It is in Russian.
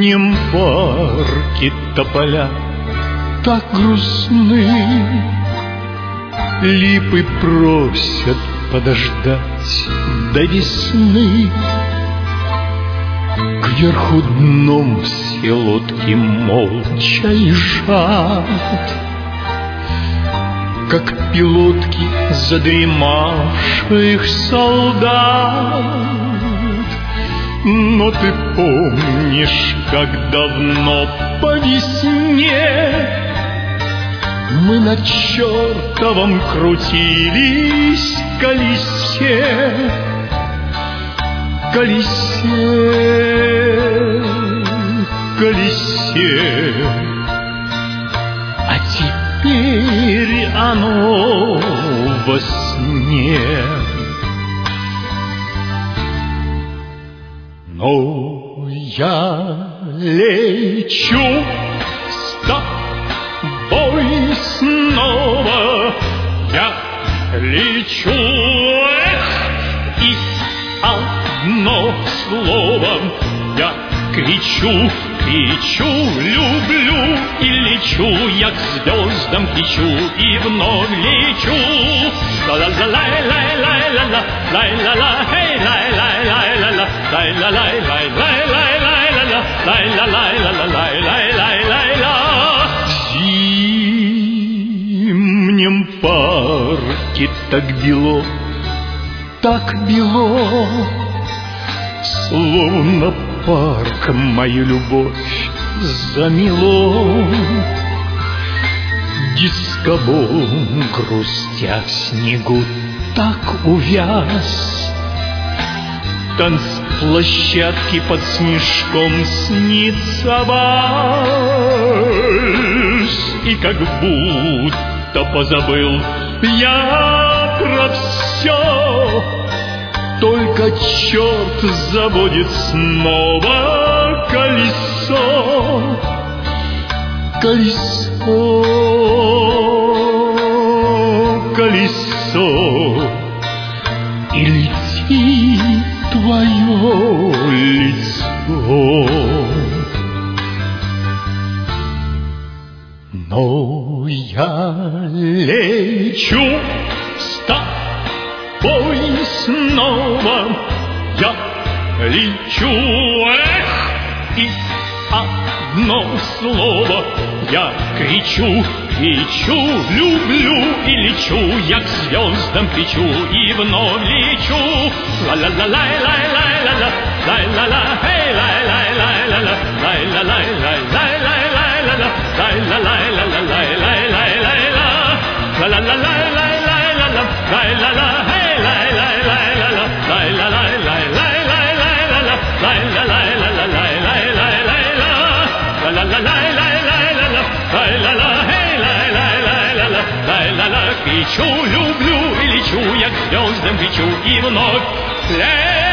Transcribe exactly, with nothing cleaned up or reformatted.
зимнем парке тополя так грустны, липы просят подождать до весны. Кверху дном все лодки молча лежат, как пилотки задремавших солдат. Но ты помнишь, как давно по весне мы на чертовом крутились колесе, колесе, колесе. А теперь оно во сне. Но я лечу с тобой снова, я лечу, эх, и одно слово я кричу, кричу, люблю и лечу, я к звездам кричу и вновь лечу. Ла-ла-ла-лай-лай-лай-ла-ла, лай-ла-ла, хей, лай-лай-лай-ла-ла, лай-ла-лай-лай-лай-лай-ла-ла, лай-ла-лай-ла-ла-лай-лай-лай-ла. В зимнем парке так бело, так бело, словно парк мою любовь замело. Дискобол, грустя в снегу, так увяз. Танцплощадки под снежком снится вальс. И как будто позабыл я про все, только черт заводит снова колесо, колесо, колесо, и летит твое лицо. Но я лечу с тобой снова, я лечу, эх, и одно слово я кричу, кричу, люблю и лечу, я к звездам кричу и вновь лечу. Ла-ла-ла-лай-лай-лай-ла-ла, лай-ла-ла, хей, лай-лай-лай-ла-ла, лай-ла-лай-лай-лай-лай-ла-ла, лай-ла-лай-ла-ла-лай-лай-лай-ла, ла-ла-ла-лай-лай-лай-ла-ла, лай-ла-ла, хей, лай-лай-лай-лай-ла-ла, лай-ла-лай-лай-лай-лай-ла-ла, лай-ла-лай-ла-ла-лай-лай-лай-ла, ла-ла-лай-лай-лай-ла-ла, лай-ла-ла, хей, лай-лай-лай-ла-ла, лай-ла-ла. Кричу, люблю и лечу, я к звездам кричу и вновь лечу.